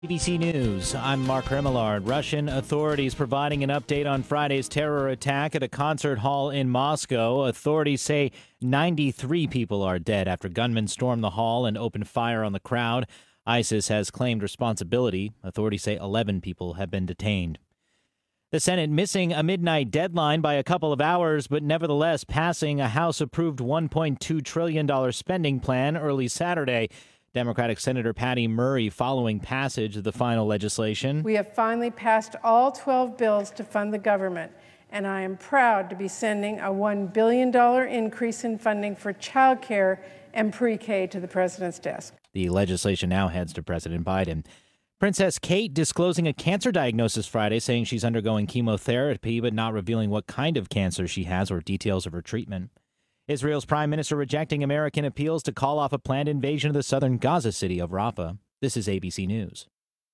ABC News, I'm Mark Remillard. Russian authorities providing an update on Friday's terror attack at a concert hall in Moscow. Authorities say 93 people are dead after gunmen stormed the hall and opened fire on the crowd. ISIS has claimed responsibility. Authorities say 11 people have been detained. The Senate missing a midnight deadline by a couple of hours, but nevertheless passing a House-approved $1.2 trillion spending plan early Saturday. Democratic Senator Patty Murray following passage of the final legislation. We have finally passed all 12 bills to fund the government, and I am proud to be sending a $1 billion increase in funding for child care and pre-K to the president's desk. The legislation now heads to President Biden. Princess Kate disclosing a cancer diagnosis Friday, saying she's undergoing chemotherapy, but not revealing what kind of cancer she has or details of her treatment. Israel's prime minister rejecting American appeals to call off a planned invasion of the southern Gaza city of Rafah. This is ABC News.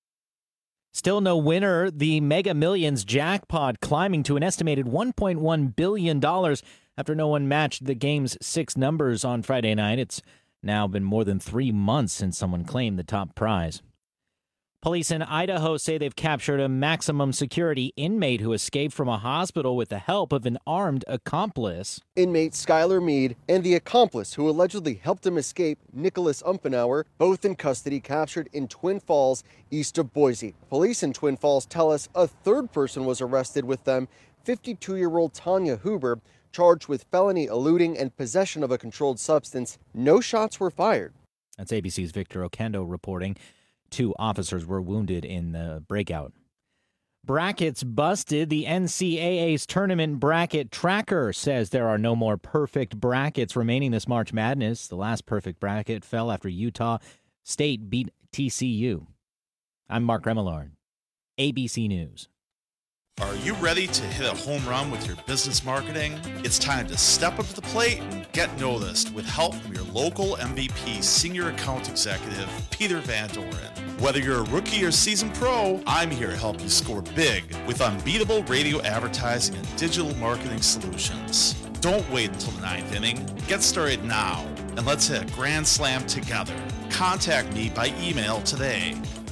Still no winner. The Mega Millions jackpot climbing to an estimated $1.1 billion after no one matched the game's 6 numbers on Friday night. It's now been more than 3 months since someone claimed the top prize. Police in Idaho say they've captured a maximum security inmate who escaped from a hospital with the help of an armed accomplice. Inmate Skylar Mead and the accomplice who allegedly helped him escape, Nicholas Umfenauer, both in custody, captured in Twin Falls, east of Boise. Police in Twin Falls tell us a third person was arrested with them, 52-year-old Tanya Huber, charged with felony eluding and possession of a controlled substance. No shots were fired. That's ABC's Victor Okendo reporting. 2 officers were wounded in the breakout. Brackets busted. The NCAA's tournament bracket tracker says there are no more perfect brackets remaining this March Madness. The last perfect bracket fell after Utah State beat TCU. I'm Mark Remillard, ABC News. Are you ready to hit a home run with your business marketing? It's time to step up to the plate and get noticed with help from your local MVP Senior Account Executive, Peter Van Doren. Whether you're a rookie or seasoned pro, I'm here to help you score big with unbeatable radio advertising and digital marketing solutions. Don't wait until the 9th inning. Get started now, and let's hit a grand slam together. Contact me by email today,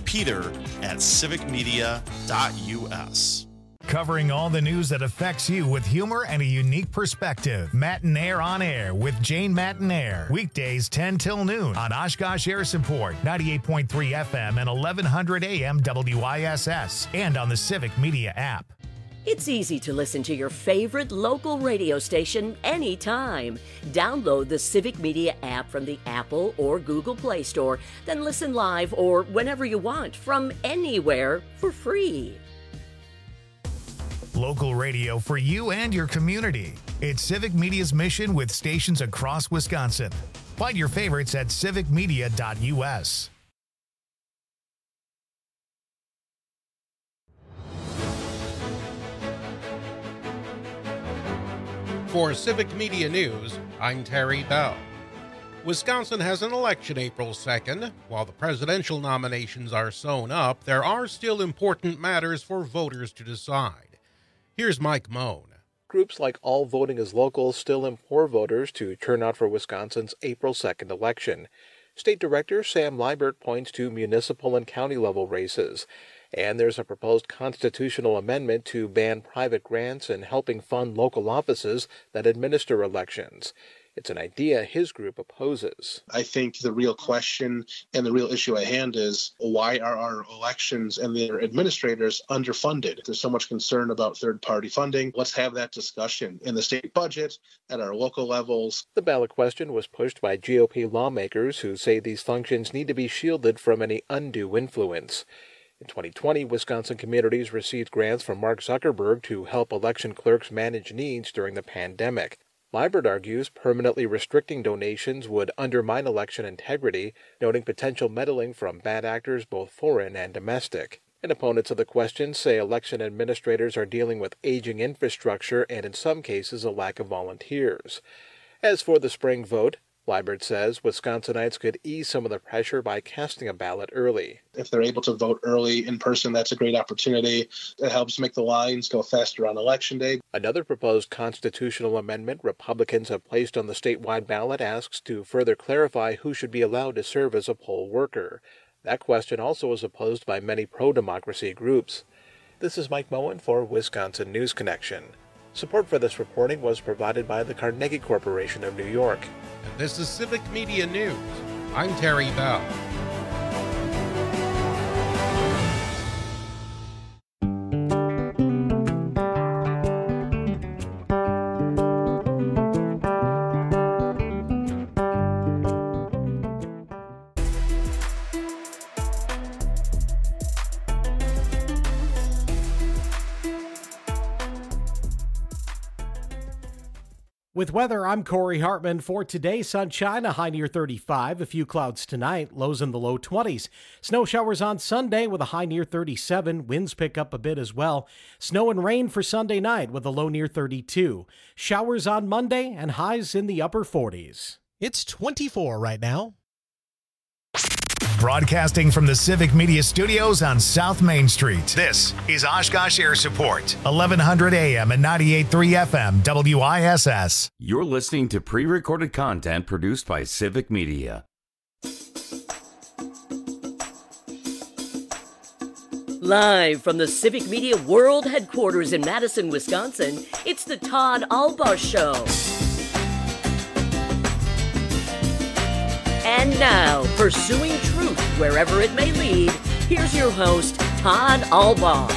peter@civicmedia.us. Covering all the news that affects you with humor and a unique perspective. Matinaire on Air with Jane Matinaire. Weekdays 10 till noon on Oshkosh Air Support, 98.3 FM and 1100 AM WISS, and on the Civic Media app. It's easy to listen to your favorite local radio station anytime. Download the Civic Media app from the Apple or Google Play Store, then listen live or whenever you want from anywhere for free. Local radio for you and your community. It's Civic Media's mission with stations across Wisconsin. Find your favorites at civicmedia.us. For Civic Media News, I'm Terry Bell. Wisconsin has an election April 2nd. While the presidential nominations are sewn up, there are still important matters for voters to decide. Here's Mike Moan. Groups like All Voting is Local still implore voters to turn out for Wisconsin's April 2nd election. State Director Sam Liebert points to municipal and county-level races. And there's a proposed constitutional amendment to ban private grants in helping fund local offices that administer elections. It's an idea his group opposes. I think the real question and the real issue at hand is, why are our elections and their administrators underfunded? There's so much concern about third-party funding. Let's have that discussion in the state budget, at our local levels. The ballot question was pushed by GOP lawmakers who say these functions need to be shielded from any undue influence. In 2020, Wisconsin communities received grants from Mark Zuckerberg to help election clerks manage needs during the pandemic. Liebert argues permanently restricting donations would undermine election integrity, noting potential meddling from bad actors both foreign and domestic. And opponents of the question say election administrators are dealing with aging infrastructure and in some cases a lack of volunteers. As for the spring vote, Liebert says Wisconsinites could ease some of the pressure by casting a ballot early. If they're able to vote early in person, that's a great opportunity. It helps make the lines go faster on Election Day. Another proposed constitutional amendment Republicans have placed on the statewide ballot asks to further clarify who should be allowed to serve as a poll worker. That question also was opposed by many pro-democracy groups. This is Mike Moen for Wisconsin News Connection. Support for this reporting was provided by the Carnegie Corporation of New York. And this is Civic Media News. I'm Terry Bell. With weather, I'm Corey Hartman. For today, sunshine, a high near 35, a few clouds tonight, lows in the low 20s. Snow showers on Sunday with a high near 37. Winds pick up a bit as well. Snow and rain for Sunday night with a low near 32. Showers on Monday and highs in the upper 40s. It's 24 right now. Broadcasting from the Civic Media Studios on South Main Street. This is Oshkosh Air Support, 1100 AM and 98.3 FM, WISS. You're listening to pre-recorded content produced by Civic Media. Live from the Civic Media World Headquarters in Madison, Wisconsin, it's the Todd Albaugh Show. And now, pursuing truth wherever it may lead, here's your host, Todd Albaugh.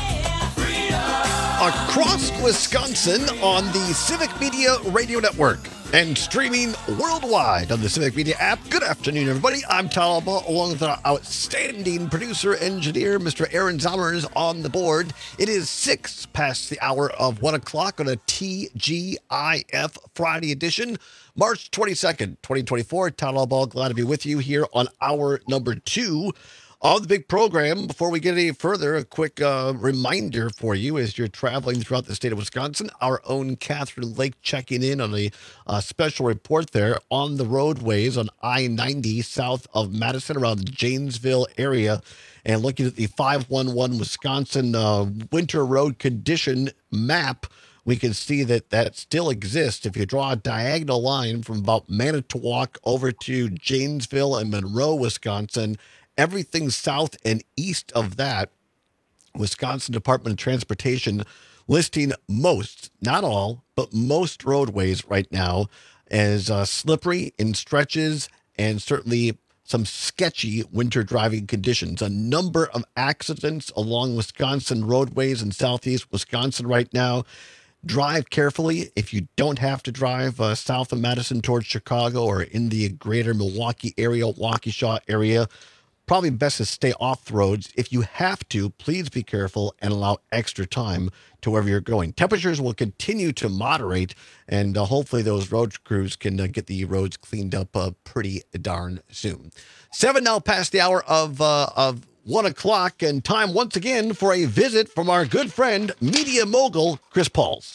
Across Wisconsin on the Civic Media Radio Network and streaming worldwide on the Civic Media app. Good afternoon, everybody. I'm Todd Albaugh, along with our outstanding producer engineer, Mr. Aaron Zommers, on the board. It is 6 past the hour of 1 o'clock on a TGIF Friday edition. March 22nd, 2024. Todd Albaugh, glad to be with you here on hour number 2 of the big program. Before we get any further, a quick reminder for you as you're traveling throughout the state of Wisconsin. Our own Catherine Lake checking in on a special report there on the roadways on I-90 south of Madison around the Janesville area. And looking at the 511 Wisconsin winter road condition map, we can see that still exists. If you draw a diagonal line from about Manitowoc over to Janesville and Monroe, Wisconsin, everything south and east of that, Wisconsin Department of Transportation listing most, not all, but most roadways right now as slippery in stretches and certainly some sketchy winter driving conditions. A number of accidents along Wisconsin roadways in southeast Wisconsin right now. Drive carefully if you don't have to drive south of Madison towards Chicago or in the greater Milwaukee area, Waukesha area. Probably best to stay off the roads. If you have to, please be careful and allow extra time to wherever you're going. Temperatures will continue to moderate, and hopefully those road crews can get the roads cleaned up pretty darn soon. 7 now past the hour of 1 o'clock, and time once again for a visit from our good friend, media mogul, Chris Pauls.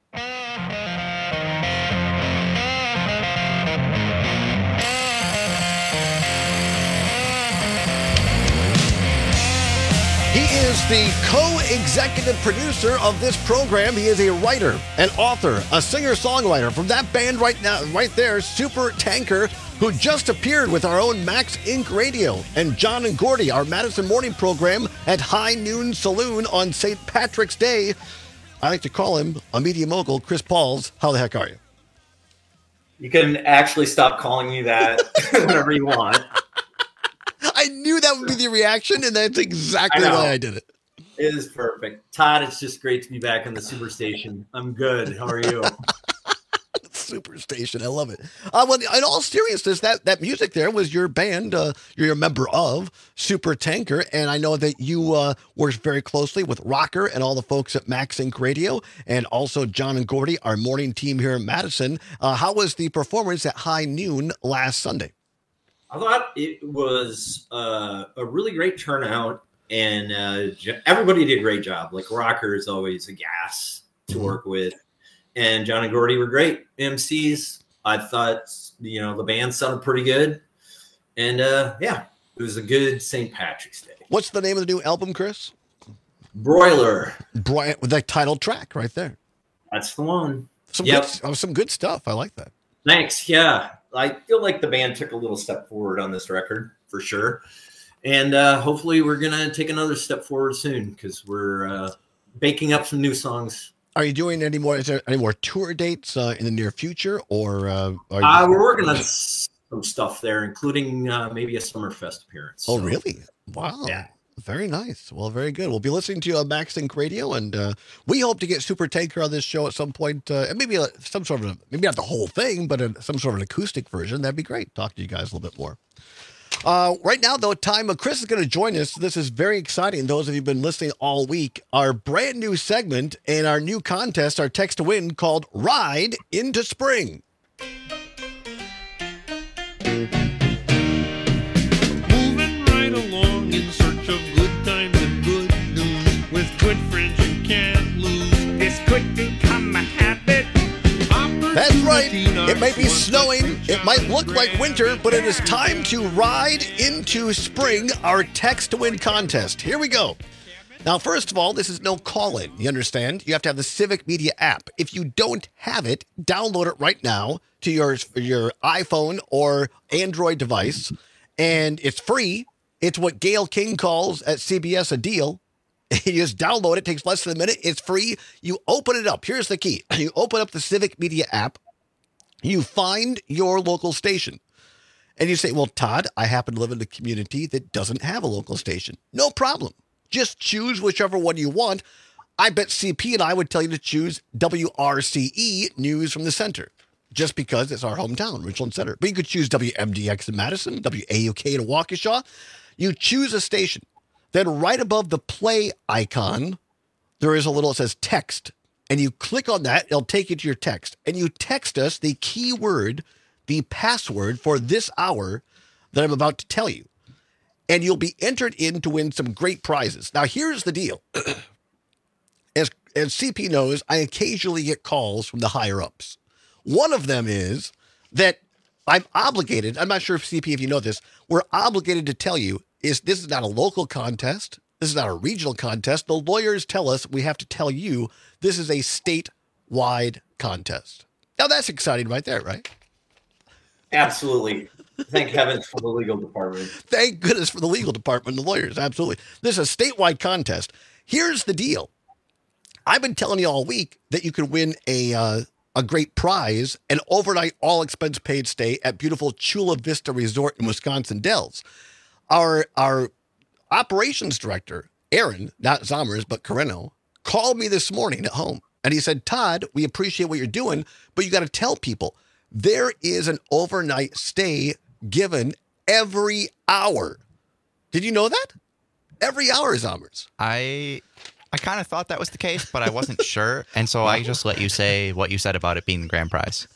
He is the co-executive producer of this program. He is a writer, an author, a singer-songwriter from that band right now, right there, Super Tanker, who just appeared with our own Max Inc. Radio, and John and Gordy, our Madison morning program at High Noon Saloon on St. Patrick's Day. I like to call him a media mogul, Chris Pauls. How the heck are you? You can actually stop calling me that whenever you want. I knew that would be the reaction, and that's exactly why I did it. It is perfect. Todd, it's just great to be back on the Superstation. I'm good. How are you? Superstation. I love it. Well, in all seriousness, that music there was your band. You're a member of Super Tanker, and I know that you work very closely with Rocker and all the folks at Max Inc. Radio, and also John and Gordy, our morning team here in Madison. How was the performance at High Noon last Sunday? I thought it was a really great turnout, and everybody did a great job. Like, Rocker is always a gas to work with, and John and Gordy were great MCs. I thought, the band sounded pretty good, and it was a good St. Patrick's Day. What's the name of the new album, Chris? Broiler. With that title track right there. That's the one. Some good stuff. I like that. Thanks. Yeah. I feel like the band took a little step forward on this record for sure. And hopefully we're going to take another step forward soon because we're baking up some new songs. Are you doing any more? Is there any more tour dates in the near future, or we're working on some stuff there, including maybe a Summerfest appearance. Oh, really? Wow. Yeah. Very nice. Well, very good. We'll be listening to MaxSync Radio, and we hope to get Super Tanker on this show at some point, and maybe some sort of maybe not the whole thing, but some sort of an acoustic version. That'd be great. Talk to you guys a little bit more. Right now, though, Chris is going to join us. This is very exciting. Those of you who've been listening all week, our brand new segment and our new contest, our text to win called Ride into Spring. Moving right along in search of good times and good news. With good friends you can't lose. This could become a habit. That's right. It may be snowing. It might look like winter, but it is time to ride into spring, our text to win contest. Here we go. Now, first of all, this is no call-in. You understand? You have to have the Civic Media app. If you don't have it, download it right now to your iPhone or Android device, and it's free. It's what Gayle King calls at CBS a deal. You just download it. It takes less than a minute. It's free. You open it up. Here's the key. You open up the Civic Media app. You find your local station. And you say, well, Todd, I happen to live in a community that doesn't have a local station. No problem. Just choose whichever one you want. I bet CP and I would tell you to choose WRCE, News from the Center, just because it's our hometown, Richland Center. But you could choose WMDX in Madison, WAUK in Waukesha. You choose a station. Then right above the play icon, there is a little, it says text. And you click on that, it'll take you to your text. And you text us the keyword, the password for this hour that I'm about to tell you. And you'll be entered in to win some great prizes. Now, here's the deal. As CP knows, I occasionally get calls from the higher-ups. One of them is that I'm obligated, I'm not sure if CP, if you know this, we're obligated to tell you, this is not a local contest. This is not a regional contest. The lawyers tell us we have to tell you this is a statewide contest. Now, that's exciting right there, right? Absolutely. Thank heavens for the legal department. Thank goodness for the legal department and the lawyers. Absolutely. This is a statewide contest. Here's the deal. I've been telling you all week that you could win a great prize, an overnight all-expense paid stay at beautiful Chula Vista Resort in Wisconsin Dells. Our operations director, Aaron, not Zommers, but Carreno, called me this morning at home. And he said, Todd, we appreciate what you're doing, but you got to tell people there is an overnight stay given every hour. Did you know that? Every hour, Zommers. I kind of thought that was the case, but I wasn't sure. And so I just let you say what you said about it being the grand prize.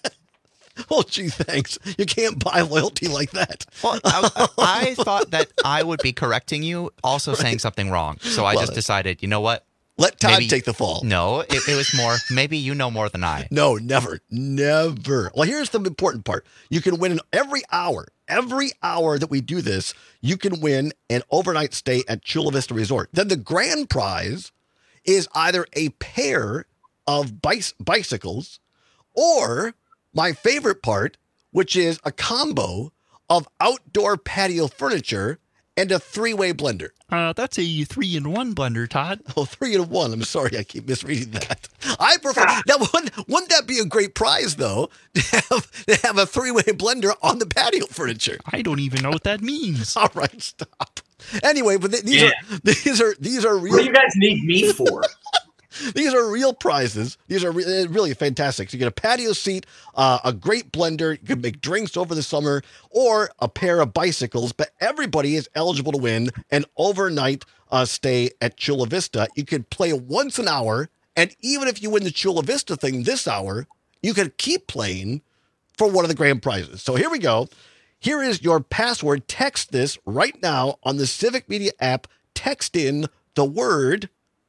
Oh, gee, thanks. You can't buy loyalty like that. Well, I thought that I would be correcting you, also saying something wrong. So I just decided, you know what? Let Todd take the fall. No, it was more, maybe you know more than I. No, never. Well, here's the important part. You can win every hour that we do this, you can win an overnight stay at Chula Vista Resort. Then the grand prize is either a pair of bicycles or my favorite part, which is a combo of outdoor patio furniture and a 3-way blender. That's a 3-in-1 blender, Todd. Oh, 3-in-1. I'm sorry, I keep misreading that. I prefer. Now, wouldn't that be a great prize, though, to have a 3-way blender on the patio furniture? I don't even know what that means. All right, stop. Anyway, but these are real. What do you guys need me for? These are real prizes. These are really fantastic. So you get a patio seat, a great blender. You can make drinks over the summer, or a pair of bicycles. But everybody is eligible to win an overnight stay at Chula Vista. You can play once an hour, and even if you win the Chula Vista thing this hour, you can keep playing for one of the grand prizes. So here we go. Here is your password. Text this right now on the Civic Media app. Text in the word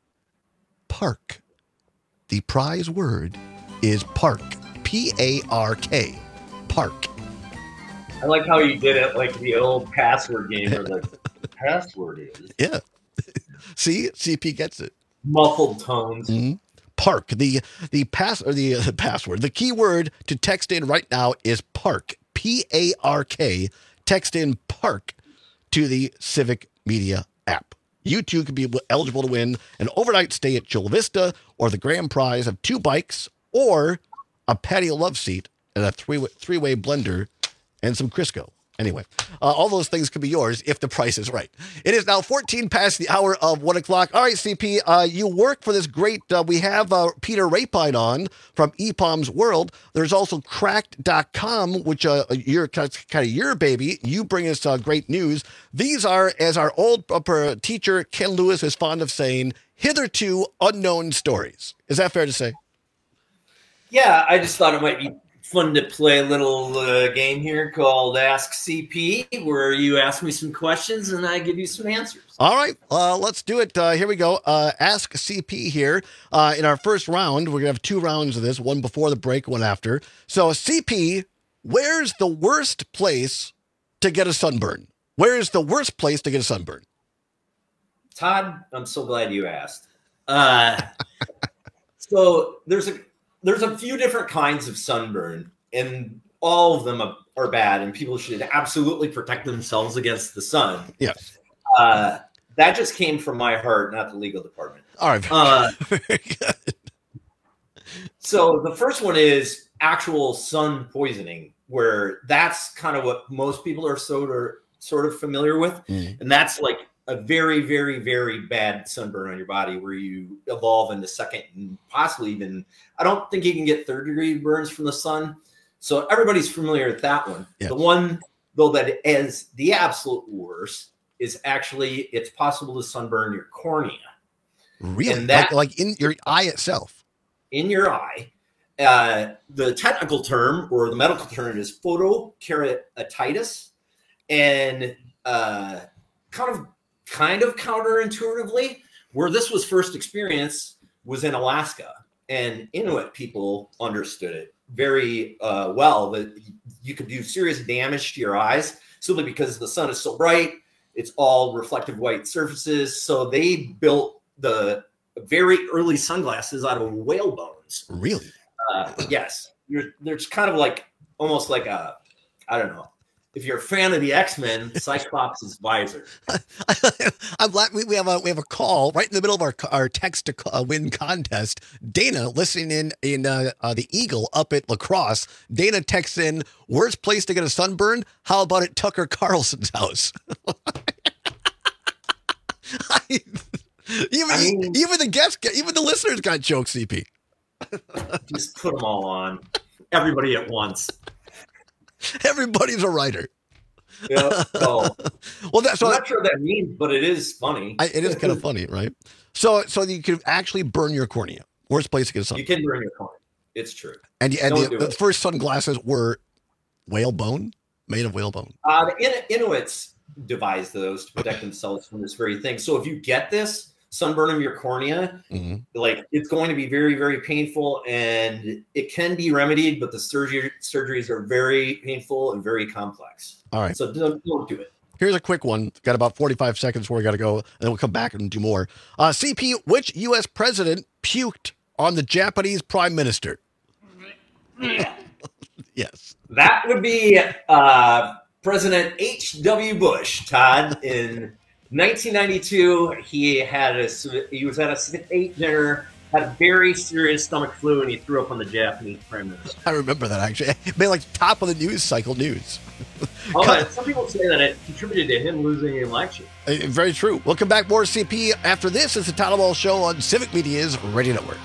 park. The prize word is park. P-A-R-K. Park. I like how you did it like the old password game where the password is. Yeah. See? CP gets it. Muffled tones. Mm-hmm. Park. The password. The keyword to text in right now is park. P-A-R-K. Text in park to the Civic Media app. You too could be eligible to win an overnight stay at Chula Vista or the grand prize of 2 bikes or a patio love seat and a three-way blender and some Crisco. Anyway, all those things could be yours if the price is right. It is now 14 past the hour of 1 o'clock. All right, CP, you work for this great, we have Peter Rapine on from EPOM's World. There's also Cracked.com, which you're kind of your baby. You bring us great news. These are, as our old teacher Ken Lewis is fond of saying, hitherto unknown stories. Is that fair to say? Yeah, I just thought it might be fun to play a little game here called Ask CP, where you ask me some questions and I give you some answers. All right, let's do it. Here we go. Ask CP here. In our first round, we're going to have 2 rounds of this, one before the break, one after. So, CP, where's the worst place to get a sunburn? Where is the worst place to get a sunburn? Todd, I'm so glad you asked. So there's a few different kinds of sunburn, and all of them are bad, and people should absolutely protect themselves against the sun. Yes. That just came from my heart, not the legal department. All right. Very good. So the first one is actual sun poisoning, where that's kind of what most people are sort of familiar with. And that's like a very, very, very bad sunburn on your body where you evolve into second and possibly even, I don't think you can get 3rd-degree burns from the sun. So everybody's familiar with that one. Yes. The one, though, that is the absolute worst is actually it's possible to sunburn your cornea. Really? And that, like in your eye itself? In your eye. The technical term or the medical term is photokeratitis. And kind of counterintuitively, where this was first experienced was in Alaska, and Inuit people understood it very well, that you could do serious damage to your eyes simply because the sun is so bright. It's all reflective white surfaces. So they built the very early sunglasses out of whale bones. Really? Yes. There's kind of like almost like a, I don't know. If you're a fan of the X-Men, Cyclops' visor. I'm glad we have a call right in the middle of our text to win contest. Dana, listening in the Eagle up at La Crosse. Dana texts in, worst place to get a sunburn? How about at Tucker Carlson's house? Even the listeners got jokes, CP. Just put them all on. Everybody at once. Everybody's a writer. Yeah. So, well, I'm not sure what that means, but it is funny. It is kind of funny, right? So you can actually burn your cornea. Worst place to get a sun. You can burn your cornea. It's true. And the first sunglasses were whale bone, made of whale bone. The Inuits devised those to protect themselves from this very thing. So if you get this sunburn of your cornea, like it's going to be very, very painful, and it can be remedied, but the surgeries are very painful and very complex. All right. So don't do it. Here's a quick one. Got about 45 seconds before we got to go, and then we'll come back and do more. CP, which U.S. president puked on the Japanese prime minister? Yes. That would be President H.W. Bush, Todd, in 1992, he was at a state dinner, had a very serious stomach flu, and he threw up on the Japanese prime minister. I remember that, actually. It made like top of the news cycle news. Some people say that it contributed to him losing the election. Very true. We'll come back more CP after this. It's the Todd Ball Show on Civic Media's Radio Network.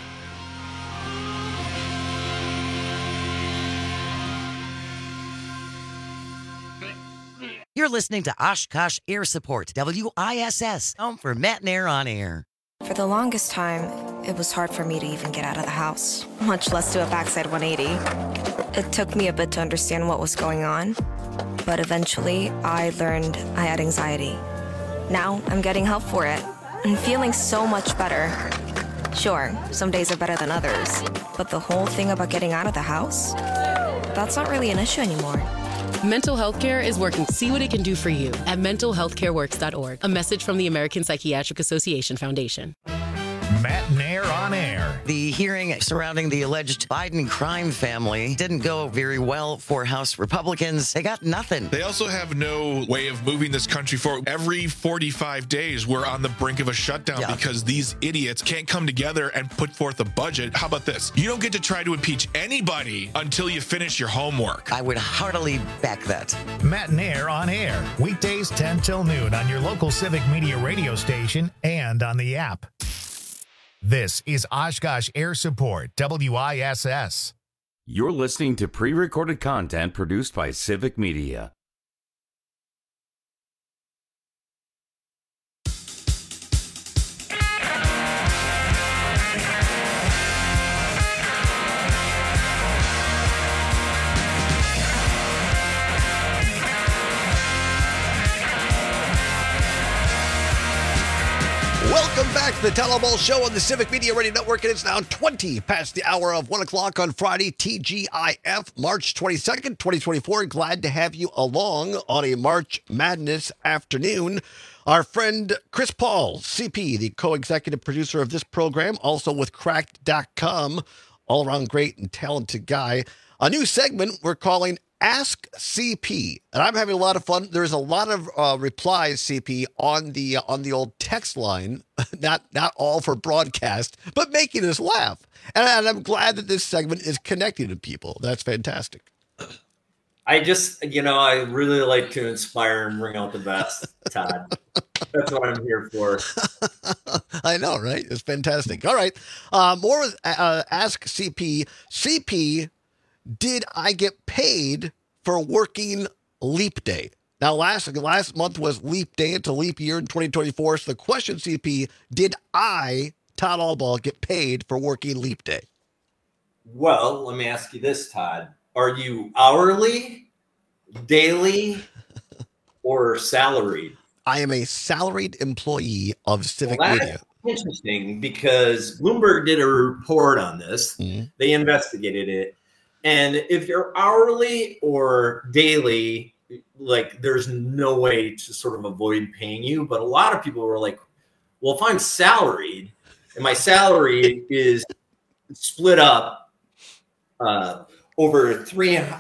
You're listening to Oshkosh Air Support, WISS, home for Matt and Air on Air. For the longest time, it was hard for me to even get out of the house, much less do a backside 180. It took me a bit to understand what was going on, but eventually I learned I had anxiety. Now I'm getting help for it and feeling so much better. Sure, some days are better than others, but the whole thing about getting out of the house, that's not really an issue anymore. Mental health care is working to see what it can do for you at mentalhealthcareworks.org. A message from the American Psychiatric Association Foundation. Matt Nair on air. The hearing surrounding the alleged Biden crime family didn't go very well for House Republicans. They got nothing. They also have no way of moving this country forward. Every 45 days, we're on the brink of a shutdown because these idiots can't come together and put forth a budget. How about this? You don't get to try to impeach anybody until you finish your homework. I would heartily back that. Matt Nair on air. Weekdays 10 till noon on your local Civic Media radio station and on the app. This is Oshkosh Air Support, WISS. You're listening to pre-recorded content produced by Civic Media. Welcome back to the Tell-All Show on the Civic Media Radio Network, and it's now 20 past the hour of 1 o'clock on Friday, TGIF, March 22nd, 2024. Glad to have you along on a March Madness afternoon. Our friend Chris Paul, CP, the co-executive producer of this program, also with Cracked.com, all-around great and talented guy. A new segment we're calling Ask CP, and I'm having a lot of fun. There's a lot of replies, CP, on the old text line, not all for broadcast, but making us laugh. And I'm glad that this segment is connecting to people. That's fantastic. I just, I really like to inspire and bring out the best, Todd. That's what I'm here for. I know, right? It's fantastic. All right. More with Ask CP. CP, did I get paid for working Leap Day? Now, last month was Leap Day. It's a leap year in 2024. So the question, CP, did I, Todd Albaugh, get paid for working Leap Day? Well, let me ask you this, Todd. Are you hourly, daily, or salaried? I am a salaried employee of Civic Media. Interesting, because Bloomberg did a report on this. Mm-hmm. They investigated it. And if you're hourly or daily, like there's no way to sort of avoid paying you. But a lot of people were like, well, if I'm salaried and my salary is split up over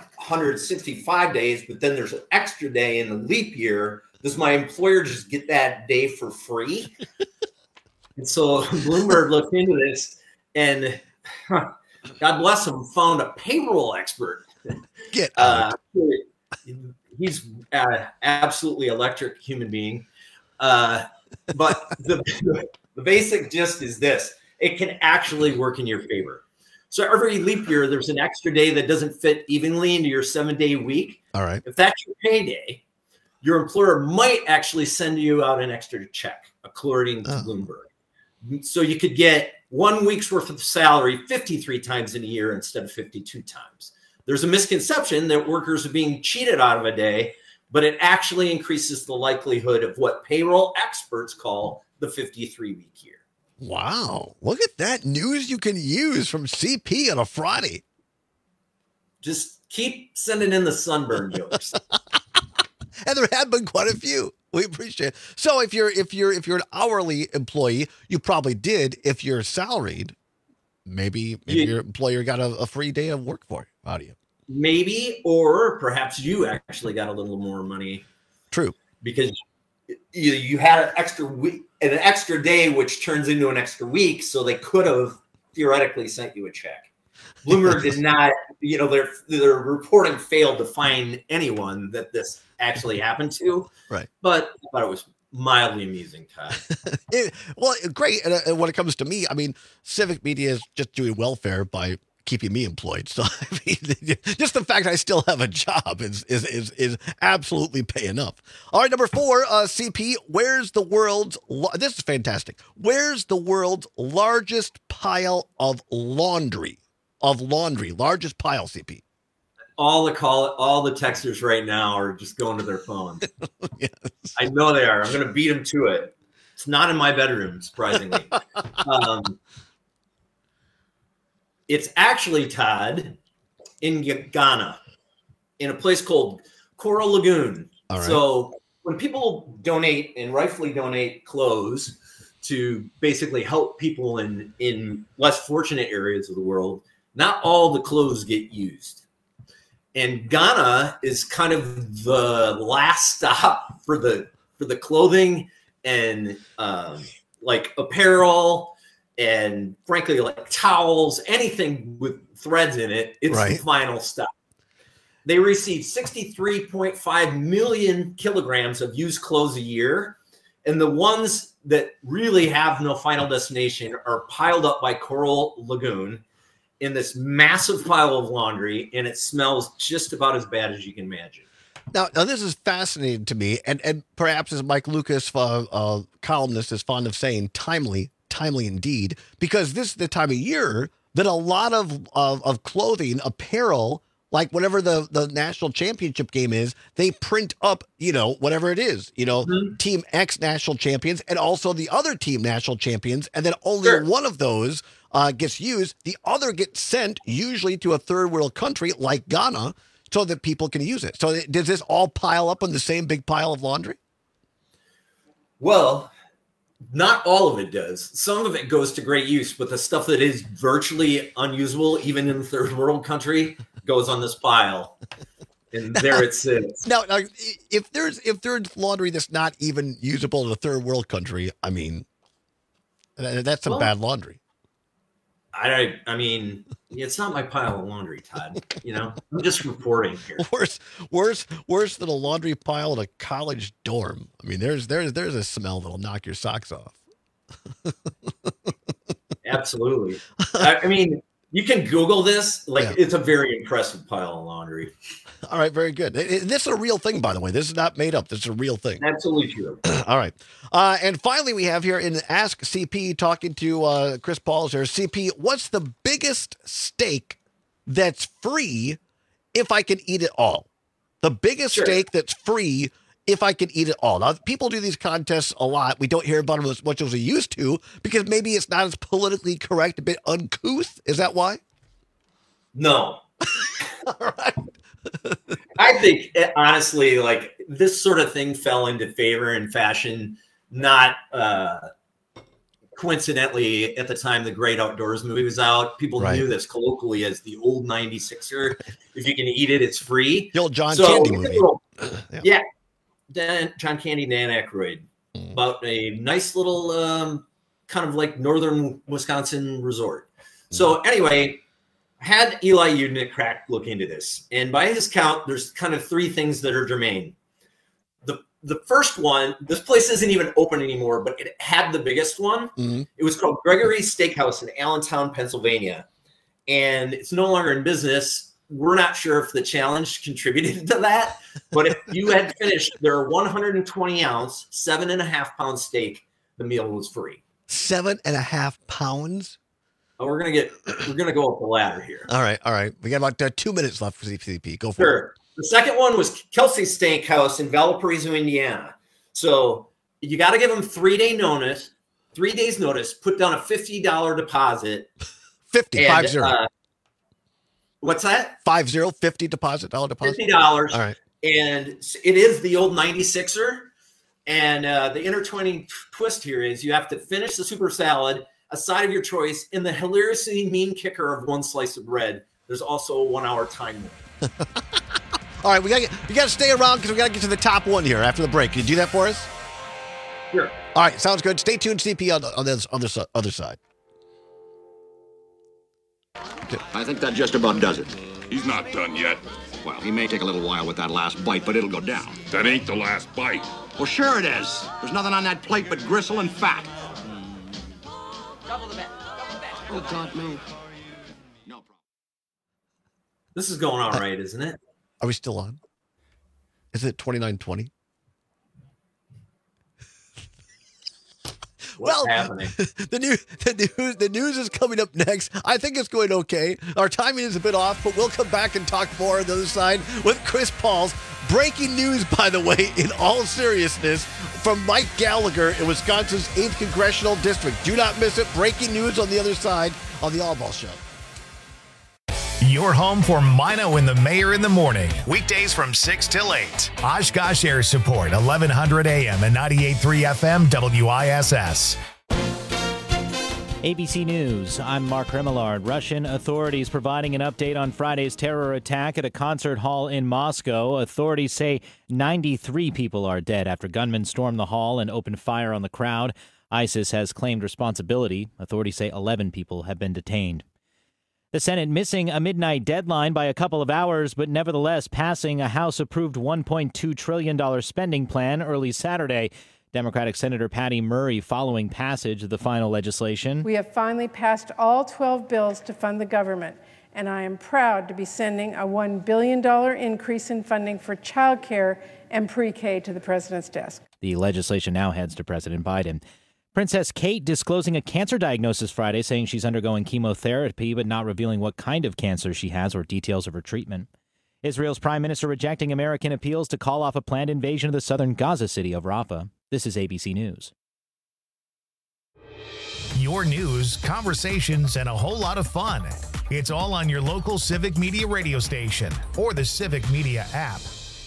365 days, but then there's an extra day in the leap year, does my employer just get that day for free? And so Bloomberg looked into this and God bless him, found a payroll expert. Get out. He's absolutely electric human being. But the basic gist is this. It can actually work in your favor. So every leap year, there's an extra day that doesn't fit evenly into your 7-day week. All right. If that's your payday, your employer might actually send you out an extra check, according to Bloomberg. So you could get 1 week's worth of salary 53 times in a year instead of 52 times. There's a misconception that workers are being cheated out of a day, but it actually increases the likelihood of what payroll experts call the 53-week year. Wow. Look at that news you can use from CP on a Friday. Just keep sending in the sunburn jokes. And there have been quite a few. We appreciate it. So if you're an hourly employee, you probably did. If you're salaried, maybe your employer got a free day of work for you. How do you? Maybe, or perhaps you actually got a little more money. True. Because you had an extra week, an extra day, which turns into an extra week. So they could have theoretically sent you a check. Bloomberg did not, their reporting failed to find anyone that this actually happened to. Right. But I thought it was mildly amusing, Todd. Well, great. And when it comes to me, I mean, Civic Media is just doing welfare by keeping me employed. So I mean, just the fact I still have a job is absolutely paying up. All right, number 4, CP. Where's the world's? This is fantastic. Where's the world's largest pile of laundry? Largest pile, CP. All the texters right now are just going to their phone. Yes. I know they are. I'm going to beat them to it. It's not in my bedroom, surprisingly. It's actually, Todd, in Ghana, in a place called Coral Lagoon. All right. So when people donate and rightfully donate clothes to basically help people in less fortunate areas of the world. Not all the clothes get used. And Ghana is kind of the last stop for the clothing and like apparel and frankly like towels, anything with threads in it. It's the final stop. They receive 63.5 million kilograms of used clothes a year. And the ones that really have no final destination are piled up by Coral Lagoon in this massive pile of laundry, and it smells just about as bad as you can imagine. Now this is fascinating to me, and perhaps as Mike Lucas, columnist, is fond of saying, timely indeed, because this is the time of year that a lot of clothing, apparel, like whatever the national championship game is, they print up, whatever it is, Team X national champions and also the other team national champions. And then only one of those gets used. The other gets sent usually to a third world country like Ghana so that people can use it. So does this all pile up in the same big pile of laundry? Well, not all of it does. Some of it goes to great use, but the stuff that is virtually unusable, even in the third world country, goes on this pile. And there it sits. Now, if there's laundry that's not even usable in a third world country, I mean, that's some bad laundry. I mean, it's not my pile of laundry, Todd. I'm just reporting here. Worse than a laundry pile in a college dorm. I mean, there's a smell that'll knock your socks off. Absolutely. I mean, you can Google this. It's a very impressive pile of laundry. All right, very good. This is a real thing, by the way. This is not made up. This is a real thing. Absolutely true. All right. And finally, we have here in Ask CP talking to Chris Pauls here. CP, what's the biggest steak that's free if I can eat it all? The biggest steak that's free if I can eat it all. Now, people do these contests a lot. We don't hear about them as much as we used to because maybe it's not as politically correct, a bit uncouth. Is that why? No. All right. I think, honestly, like this sort of thing fell into favor and fashion, not coincidentally at the time the Great Outdoors movie was out. People knew this colloquially as the old 96er. If you can eat it, it's free. The old John Candy movie. Yeah. John Candy, Dan Aykroyd. About a nice little kind of like northern Wisconsin resort. So anyway, had Eli Udnick look into this. And by his count, there's kind of three things that are germane. The first one, this place isn't even open anymore, but it had the biggest one. Mm-hmm. It was called Gregory's Steakhouse in Allentown, Pennsylvania. And it's no longer in business. We're not sure if the challenge contributed to that, but if you had finished their 120 ounce, 7.5 pound steak, the meal was free. 7.5 pounds? Oh, we're gonna go up the ladder here. All right. We got about 2 minutes left for CP. Go for it. The second one was Kelsey's Steakhouse in Valparaiso, Indiana. So you got to give them 3 days notice. Put down a $50 deposit. 50. What's that? 50 deposit. $50. All right. And it is the old 96er. And the intertwining twist here is you have to finish the super salad, a side of your choice, and the hilariously mean kicker of 1 slice of bread. There's also a 1 hour time limit. All right, you got to stay around because we got to get to the top one here after the break. Can you do that for us? Sure. All right, sounds good. Stay tuned, CP, on the other side. I think that just about does it. He's not done yet. Well, he may take a little while with that last bite, but it'll go down. That ain't the last bite. Well, sure it is. There's nothing on that plate but gristle and fat. Double the bet. Oh, God, no. No problem. This is going all right, isn't it? Are we still on? Is it 29:20? What's happening? The news is coming up next. I think it's going okay. Our timing is a bit off, but we'll come back and talk more on the other side with Chris Pauls. Breaking news, by the way, in all seriousness, from Mike Gallagher in Wisconsin's 8th Congressional District. Do not miss it. Breaking news on the other side on the All Ball Show. Your home for Mino and the Mayor in the morning. Weekdays from 6 till 8. Oshkosh Air Support, 1100 AM and 98.3 FM WISS. ABC News, I'm Mark Remillard. Russian authorities providing an update on Friday's terror attack at a concert hall in Moscow. Authorities say 93 people are dead after gunmen stormed the hall and opened fire on the crowd. ISIS has claimed responsibility. Authorities say 11 people have been detained. The Senate missing a midnight deadline by a couple of hours, but nevertheless passing a House-approved $1.2 trillion spending plan early Saturday. Democratic Senator Patty Murray following passage of the final legislation. We have finally passed all 12 bills to fund the government, and I am proud to be sending a $1 billion increase in funding for child care and pre-K to the president's desk. The legislation now heads to President Biden. Princess Kate disclosing a cancer diagnosis Friday, saying she's undergoing chemotherapy, but not revealing what kind of cancer she has or details of her treatment. Israel's prime minister rejecting American appeals to call off a planned invasion of the southern Gaza city of Rafah. This is ABC News. Your news, conversations, and a whole lot of fun. It's all on your local Civic Media radio station or the Civic Media app.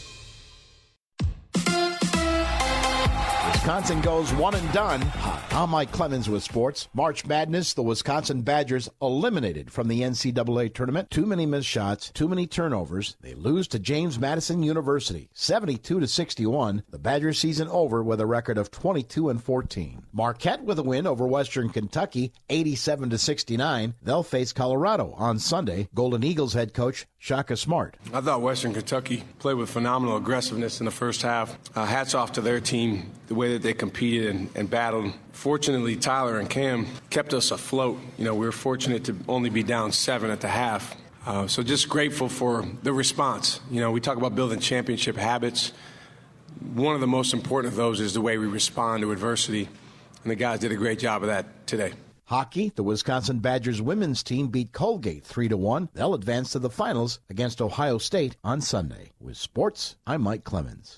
Wisconsin goes one and done. I'm Mike Clemens with sports. March Madness, the Wisconsin Badgers eliminated from the NCAA tournament. Too many missed shots, too many turnovers. They lose to James Madison University, 72-61. The Badgers season over with a record of 22-14. Marquette with a win over Western Kentucky, 87-69. They'll face Colorado on Sunday. Golden Eagles head coach Shaka Smart. I thought Western Kentucky played with phenomenal aggressiveness in the first half. Hats off to their team, the way that they competed and battled. Fortunately, Tyler and Cam kept us afloat. We were fortunate to only be down 7 at the half. So just grateful for the response. We talk about building championship habits. One of the most important of those is the way we respond to adversity. And the guys did a great job of that today. Hockey, the Wisconsin Badgers women's team beat Colgate 3-1. They'll advance to the finals against Ohio State on Sunday. With sports, I'm Mike Clemens.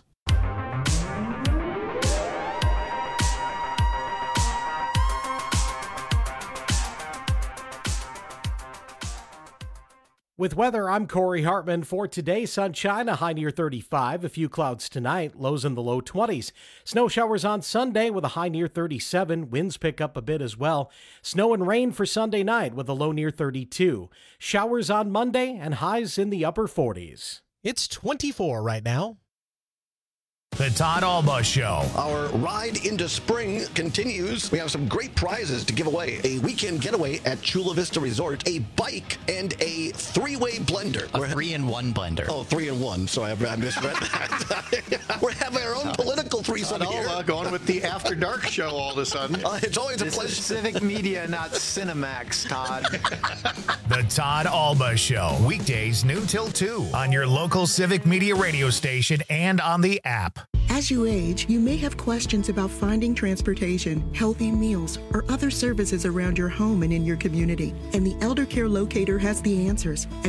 With weather, I'm Corey Hartman. For today, sunshine, a high near 35, a few clouds tonight, lows in the low 20s. Snow showers on Sunday with a high near 37. Winds pick up a bit as well. Snow and rain for Sunday night with a low near 32. Showers on Monday and highs in the upper 40s. It's 24 right now. The Todd Alba Show. Our ride into spring continues. We have some great prizes to give away. A weekend getaway at Chula Vista Resort, a bike, and a 3-way blender. A 3-in-1 blender. Oh, 3-in-1. So I misread that. We're having our own political threesome Todd here. Alba going with the After Dark show all of a sudden. It's always a pleasure. This is Civic Media, not Cinemax, Todd. The Todd Alba Show. Weekdays noon till 2 on your local Civic Media radio station and on the app. As you age, you may have questions about finding transportation, healthy meals, or other services around your home and in your community. And the Elder Care Locator has the answers at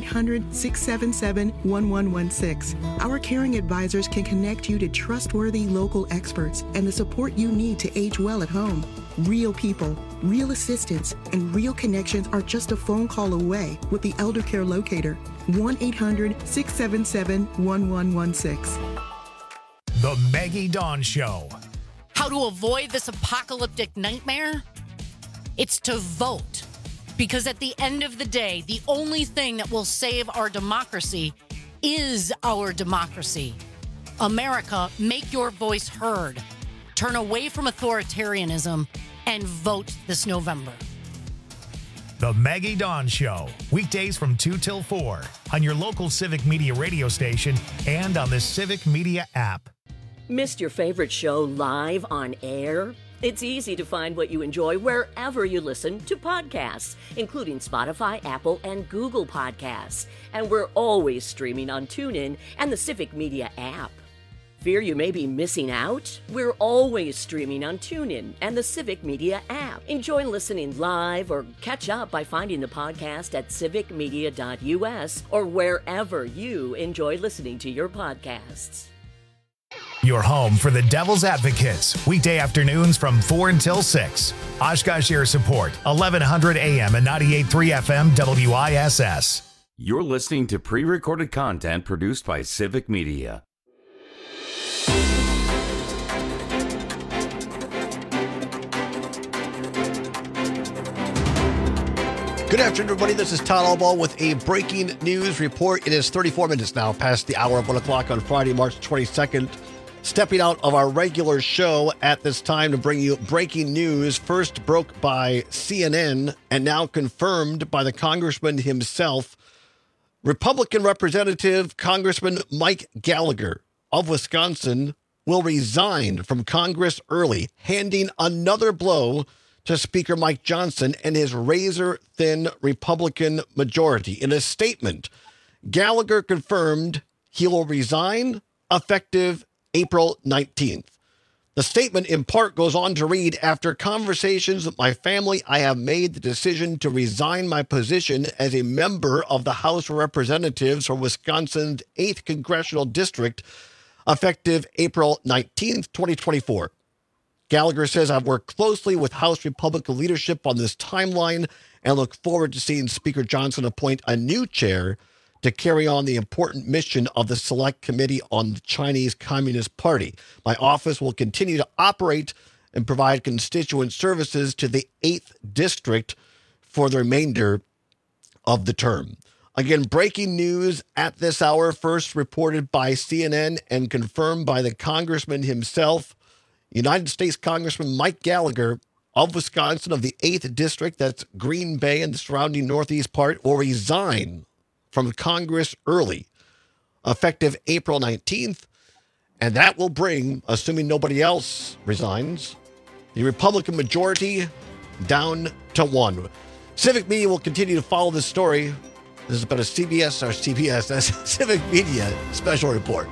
1-800-677-1116. Our caring advisors can connect you to trustworthy local experts and the support you need to age well at home. Real people, real assistance, and real connections are just a phone call away with the Elder Care Locator. 1-800-677-1116. The Maggie Dawn Show. How to avoid this apocalyptic nightmare? It's to vote. Because at the end of the day, the only thing that will save our democracy is our democracy. America, make your voice heard. Turn away from authoritarianism and vote this November. The Maggie Dawn Show. Weekdays from 2 till 4 on your local Civic Media radio station and on the Civic Media app. Missed your favorite show live on air? It's easy to find what you enjoy wherever you listen to podcasts, including Spotify, Apple, and Google Podcasts. And we're always streaming on TuneIn and the Civic Media app. Fear you may be missing out? We're always streaming on TuneIn and the Civic Media app. Enjoy listening live or catch up by finding the podcast at civicmedia.us or wherever you enjoy listening to your podcasts. Your home for the Devil's Advocates. Weekday afternoons from 4 until 6. Oshkosh Air Support, 1100 AM and 98.3 FM WISS. You're listening to pre-recorded content produced by Civic Media. Good afternoon, everybody. This is Todd Albaugh with a breaking news report. It is 34 minutes now past the hour of 1 o'clock on Friday, March 22nd. Stepping out of our regular show at this time to bring you breaking news, first broke by CNN and now confirmed by the congressman himself. Republican Representative Congressman Mike Gallagher of Wisconsin will resign from Congress early, handing another blow to Speaker Mike Johnson and his razor-thin Republican majority. In a statement, Gallagher confirmed he will resign effective April 19th. The statement in part goes on to read, after conversations with my family, I have made the decision to resign my position as a member of the House of Representatives for Wisconsin's 8th Congressional District effective April 19th, 2024. Gallagher says, I've worked closely with House Republican leadership on this timeline and look forward to seeing Speaker Johnson appoint a new chair to carry on the important mission of the Select Committee on the Chinese Communist Party. My office will continue to operate and provide constituent services to the 8th District for the remainder of the term. Again, breaking news at this hour, first reported by CNN and confirmed by the congressman himself. United States Congressman Mike Gallagher of Wisconsin of the 8th District, that's Green Bay and the surrounding northeast part, will resign from Congress early, effective April 19th. And that will bring, assuming nobody else resigns, the Republican majority down to 1. Civic Media will continue to follow this story. This is about a CBS, that's Civic Media special report.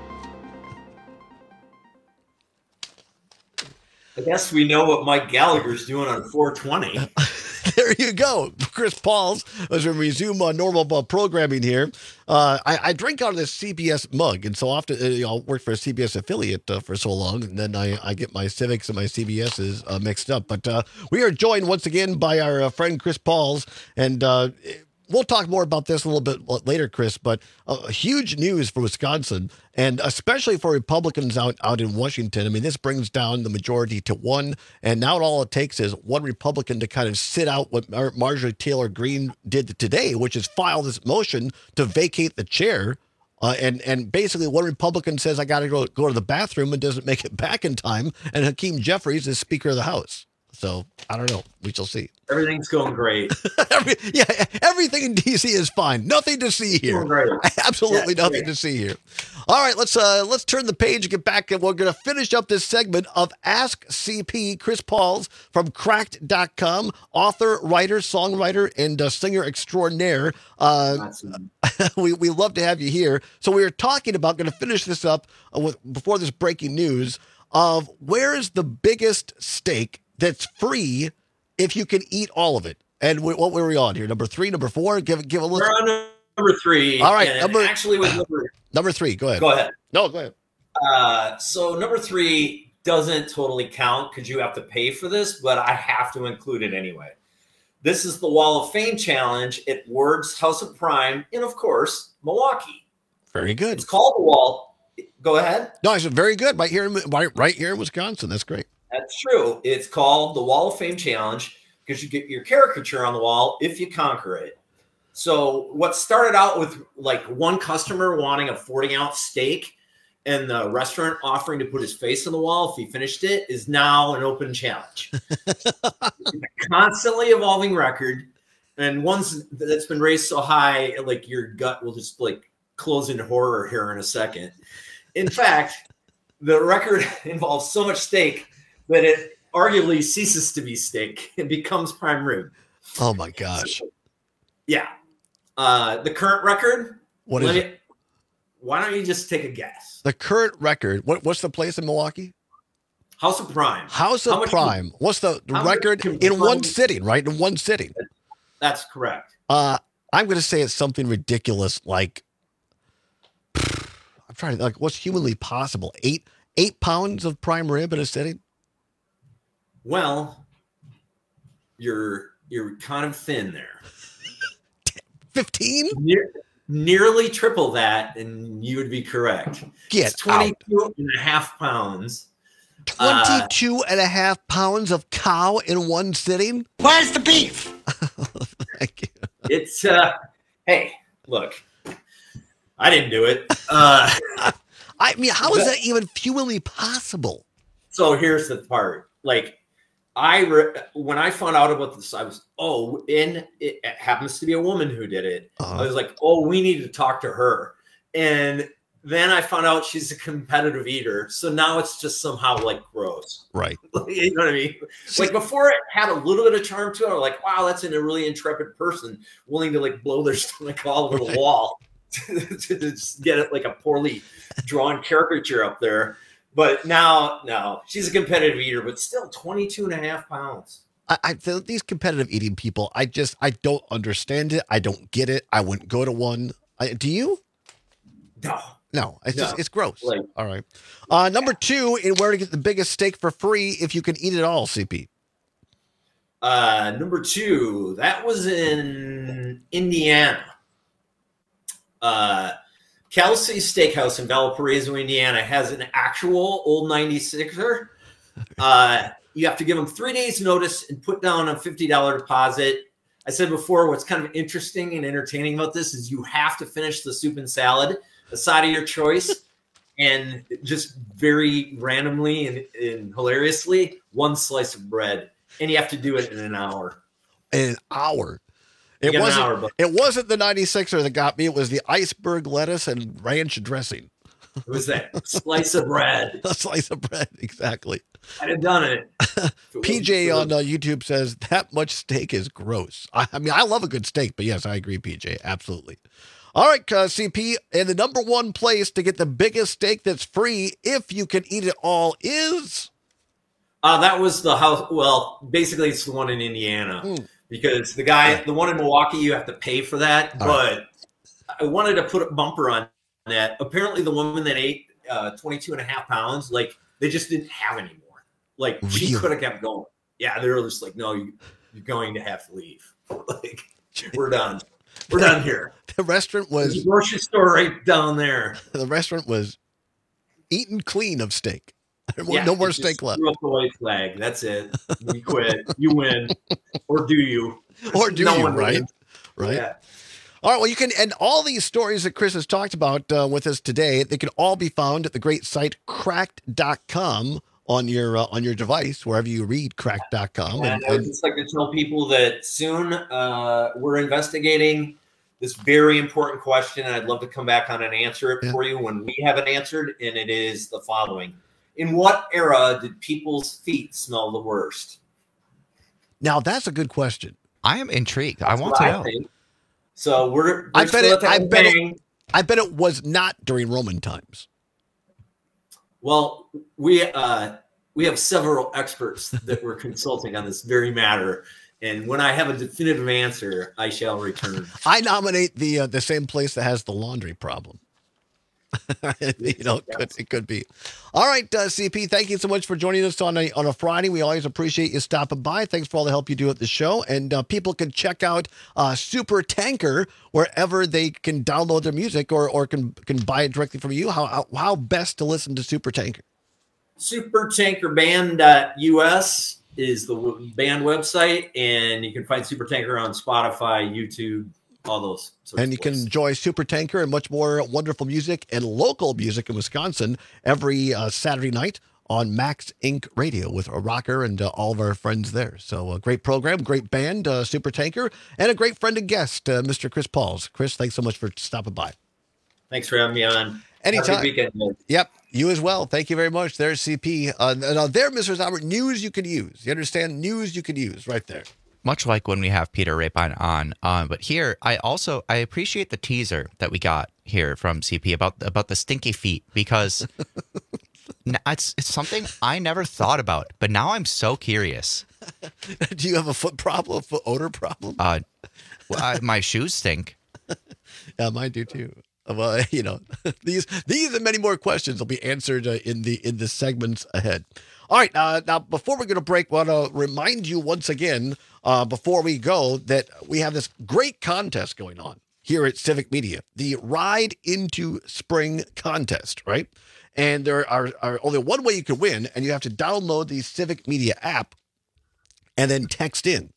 I guess we know what Mike Gallagher's doing on 420. There you go. Chris Pauls, as we resume normal programming here. I drink out of this CBS mug, and so often I worked for a CBS affiliate for so long, and then I get my Civics and my CBSs mixed up. But we are joined once again by our friend Chris Pauls, and we'll talk more about this a little bit later, Chris, but huge news for Wisconsin, and especially for Republicans out in Washington. I mean, this brings down the majority to 1, and now all it takes is one Republican to kind of sit out what Marjorie Taylor Greene did today, which is file this motion to vacate the chair. And basically one Republican says, I got to go to the bathroom and doesn't make it back in time, and Hakeem Jeffries is Speaker of the House. So I don't know. We shall see. Everything's going great. Everything in DC is fine. Nothing to see here. Absolutely nothing to see here. All right, let's turn the page and get back, and we're going to finish up this segment of Ask CP. Chris Pauls from Cracked.com, author, writer, songwriter, and singer extraordinaire. We love to have you here. So we were talking about, going to finish this up before this breaking news of where is the biggest steak that's free if you can eat all of it. And what were we on here? Number 3, number 4? Give a little. We're on number 3. All right. Actually, with number 3. Go ahead. Go ahead. No, go ahead. So number 3 doesn't totally count because you have to pay for this, but I have to include it anyway. This is the Wall of Fame challenge at Ward's House of Prime in, of course, Milwaukee. Very good. It's called the Wall. Go ahead. No, I said very good. Right here in Wisconsin. That's great. That's true. It's called the Wall of Fame Challenge because you get your caricature on the wall if you conquer it. So what started out with like one customer wanting a 40-ounce steak and the restaurant offering to put his face on the wall if he finished it is now an open challenge. It's a constantly evolving record. And once that's been raised so high, like your gut will just like close in horror here in a second. In fact, the record involves so much steak that it arguably ceases to be steak. It becomes prime rib. Oh, my gosh. So, yeah. The current record. What is it? Why don't you just take a guess? The current record. What's the place in Milwaukee? House of Prime. House of Prime. What's the record in one sitting, right? In one sitting. That's correct. I'm going to say it's something ridiculous like, I'm trying to, like, what's humanly possible? 8 pounds of prime rib in a sitting? Well, you're kind of thin there. 15? Nearly triple that, and you would be correct. It's 22 and a half pounds. 22 and a half pounds of cow in one sitting? Where's the beef? Thank you. It's hey, look, I didn't do it. I mean, how is that even humanly possible? So here's the part. Like, when I found out about this, I was, and it happens to be a woman who did it. I was like, we need to talk to her. And then I found out she's a competitive eater. So now it's just somehow like gross. Right. You know what I mean? Like before it had a little bit of charm to it. I'm like, wow, that's a really intrepid person willing to like blow their stomach all over the wall to just get it like a poorly drawn caricature up there. But now, no, she's a competitive eater, but still 22 and a half pounds. I feel these competitive eating people, I don't understand it. I don't get it. I wouldn't go to one. Do you? No, it's gross. Like, all right. Number 2, in where to get the biggest steak for free if you can eat it all, CP. Number 2, that was in Indiana. Kelsey Steakhouse in Valparaiso, Indiana has an actual old 96er. You have to give them 3 days notice and put down a $50 deposit. I said before, what's kind of interesting and entertaining about this is you have to finish the soup and salad, a side of your choice, and just very randomly and hilariously, 1 slice of bread. And you have to do it in an hour. An hour? It wasn't the 96er that got me. It was the iceberg lettuce and ranch dressing. It was that slice of bread. A slice of bread, exactly. I'd have done it. PJ on YouTube says, that much steak is gross. I mean, I love a good steak, but yes, I agree, PJ. Absolutely. All right, CP, and the number 1 place to get the biggest steak that's free, if you can eat it all, is? That was the house. Well, basically, it's the one in Indiana. Because the one in Milwaukee, you have to pay for that. But I wanted to put a bumper on that. Apparently, the woman that ate 22 and a half pounds, like, they just didn't have any more. Like, she could have kept going. Yeah, they were just like, no, you're going to have to leave. Like, we're done. We're done here. The restaurant was... There's a grocery store right down there. The restaurant was eaten clean of steak. No more steak left. Threw up the white flag. That's it. We quit. You win. Or do you? Or do you, right? Wins. Right. Yeah. All right, well, you can, and all these stories that Chris has talked about with us today, they can all be found at the great site cracked.com on your device, wherever you read cracked.com. And I would just like to tell people that soon we're investigating this very important question, and I'd love to come back on and answer it for you when we have it answered, and it is the following. In what era did people's feet smell the worst? Now, that's a good question. I am intrigued. I want to know. So I bet it was not during Roman times. Well, we have several experts that we're consulting on this very matter, and when I have a definitive answer, I shall return. I nominate the same place that has the laundry problem. It could be. All right, CP, thank you so much for joining us on a Friday. We always appreciate you stopping by. Thanks for all the help you do at the show. And people can check out Super Tanker wherever they can download their music or can buy it directly from you. How best to listen to Super Tanker? SuperTankerBand.us is the band website, and you can find Super Tanker on Spotify, YouTube, all those. And you can enjoy Super Tanker and much more wonderful music and local music in Wisconsin every Saturday night on Max Inc. Radio with a rocker and all of our friends there. So a great program, great band, Super Tanker, and a great friend and guest, Mr. Chris Pauls. Chris, thanks so much for stopping by. Thanks for having me on. Anytime. Have a good weekend. Yep, you as well. Thank you very much. There's CP. Now there, Mr. Albert, news you could use. You understand? News you could use right there. Much like when we have Peter Rapine on. But here, I appreciate the teaser that we got here from CP about the stinky feet, because it's something I never thought about, but now I'm so curious. Do you have a foot problem, a foot odor problem? My shoes stink. Yeah, mine do too. Well, these and many more questions will be answered in the segments ahead. All right, now before we go to break, I want to remind you once again, before we go, that we have this great contest going on here at Civic Media, the Ride into Spring contest, right? And there are only one way you can win, and you have to download the Civic Media app and then text in.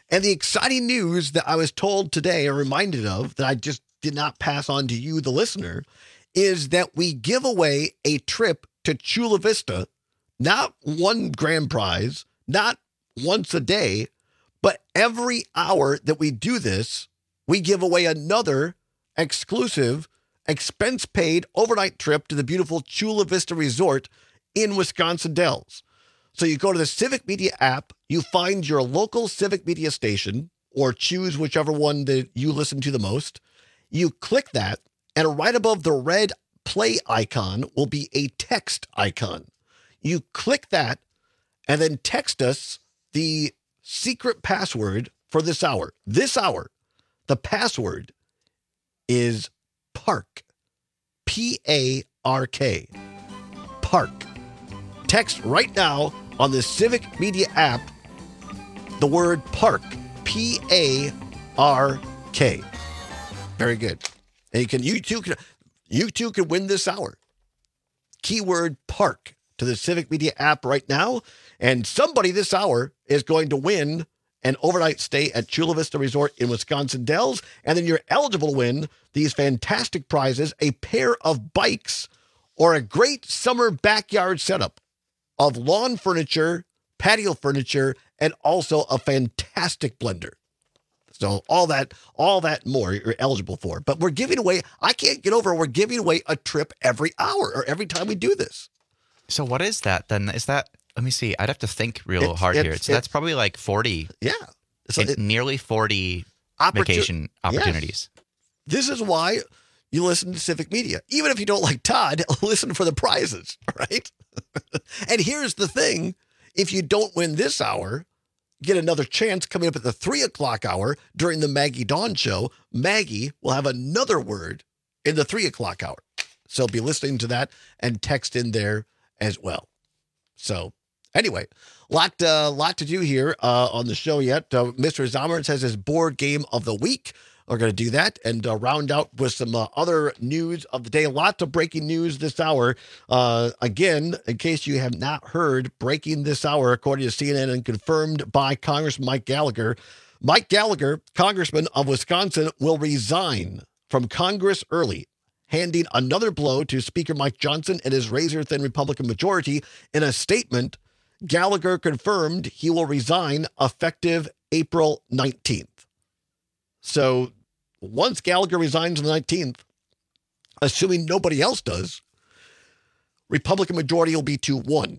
And the exciting news that I was told today or reminded of that I just did not pass on to you, the listener, is that we give away a trip to Chula Vista, not one grand prize, not once a day, but every hour that we do this, we give away another exclusive, expense-paid overnight trip to the beautiful Chula Vista Resort in Wisconsin Dells. So you go to the Civic Media app, you find your local Civic Media station, or choose whichever one that you listen to the most. You click that, and right above the red play icon will be a text icon. You click that, and then text us the secret password for this hour. This hour, the password is PARK. P-A-R-K. PARK. Text right now on the Civic Media app the word PARK. P-A-R-K. Very good. And you too can win this hour. Keyword PARK to the Civic Media app right now. And somebody this hour is going to win an overnight stay at Chula Vista Resort in Wisconsin Dells. And then you're eligible to win these fantastic prizes, a pair of bikes or a great summer backyard setup of lawn furniture, patio furniture, and also a fantastic blender. So all that and more you're eligible for. But we're giving away, I can't get over, we're giving away a trip every hour or every time we do this. So what is that then? Is that, let me see, I'd have to think real hard here. So that's probably like 40. Yeah. So nearly 40 vacation opportunities. Yes. This is why you listen to Civic Media. Even if you don't like Todd, listen for the prizes, right? And here's the thing. If you don't win this hour, get another chance coming up at the 3 o'clock hour during the Maggie Dawn show. Maggie will have another word in the 3 o'clock hour. So be listening to that and text in there as well. So anyway, lot to do here on the show yet. Mr. Zommers has his board game of the week. We're going to do that and round out with some other news of the day. Lots of breaking news this hour. Again, in case you have not heard, breaking this hour, according to CNN and confirmed by Congressman Mike Gallagher. Mike Gallagher, Congressman of Wisconsin, will resign from Congress early, handing another blow to Speaker Mike Johnson and his razor-thin Republican majority. In a statement, Gallagher confirmed he will resign effective April 19th. So once Gallagher resigns on the 19th, assuming nobody else does, Republican majority will be 2-1.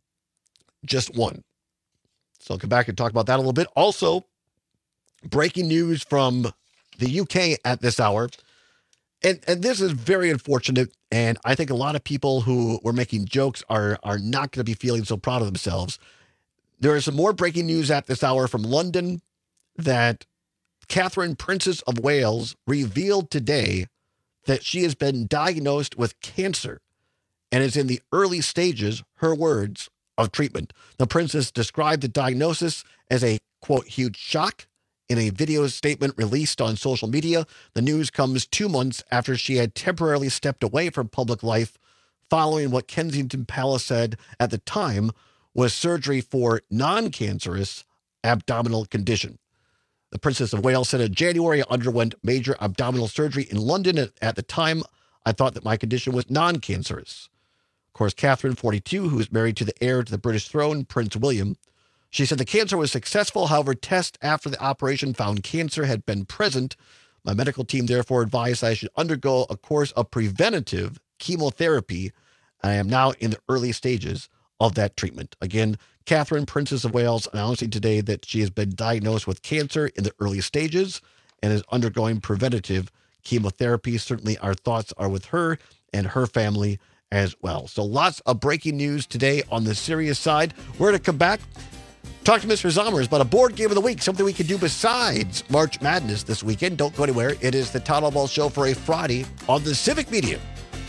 Just one. So I'll come back and talk about that a little bit. Also, breaking news from the UK at this hour. And this is very unfortunate, and I think a lot of people who were making jokes are not going to be feeling so proud of themselves. There is some more breaking news at this hour from London that Catherine, Princess of Wales, revealed today that she has been diagnosed with cancer and is in the early stages, her words, of treatment. The princess described the diagnosis as a, quote, huge shock. In a video statement released on social media, the news comes 2 months after she had temporarily stepped away from public life following what Kensington Palace said at the time was surgery for non-cancerous abdominal condition. The Princess of Wales said in January, I underwent major abdominal surgery in London. At the time, I thought that my condition was non-cancerous. Of course, Catherine, 42, who is married to the heir to the British throne, Prince William, she said the cancer was successful. However, tests after the operation found cancer had been present. My medical team therefore advised I should undergo a course of preventative chemotherapy. I am now in the early stages of that treatment. Again, Catherine, Princess of Wales, announcing today that she has been diagnosed with cancer in the early stages and is undergoing preventative chemotherapy. Certainly our thoughts are with her and her family as well. So lots of breaking news today on the serious side. We're going to come back, talk to Mr. Zommers about a board game of the week, something we can do besides March Madness this weekend. Don't go anywhere. It is the Todd Ball Show for a Friday on the Civic Media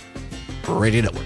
Radio Network.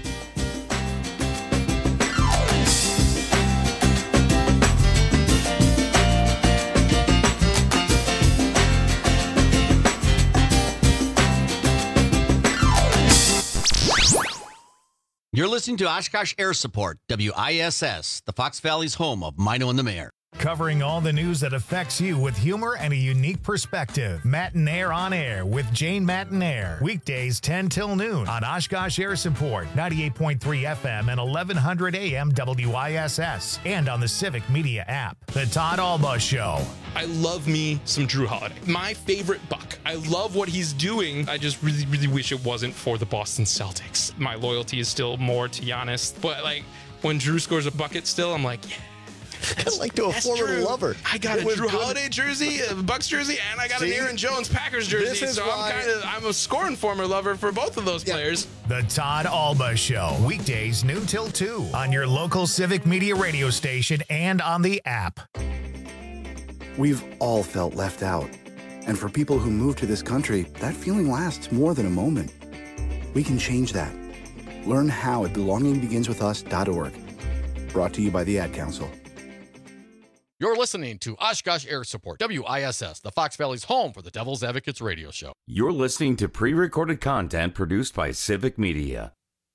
You're listening to Oshkosh Air Support, WISS, the Fox Valley's home of Mino and the Mayor. Covering all the news that affects you with humor and a unique perspective. Mattinaire on Air with Jane Mattinaire. Weekdays 10 till noon on Oshkosh Air Support, 98.3 FM and 1100 AM WISS. And on the Civic Media app. The Todd Alba Show. I love me some Drew Holiday. My favorite Buck. I love what he's doing. I just really, really wish it wasn't for the Boston Celtics. My loyalty is still more to Giannis. But like when Drew scores a bucket still, I'm like, yeah. That's like to a former lover. I got a Drew Holiday jersey, a Bucks jersey, and I got an Aaron Jones Packers jersey. So I'm a scoring former lover for both of those players. The Todd Alba Show. Weekdays noon till 2 on your local Civic Media radio station and on the app. We've all felt left out. And for people who move to this country, that feeling lasts more than a moment. We can change that. Learn how at belongingbeginswithus.org. Brought to you by the Ad Council. You're listening to Oshkosh Air Support, WISS, the Fox Valley's home for the Devil's Advocates radio show. You're listening to pre-recorded content produced by Civic Media.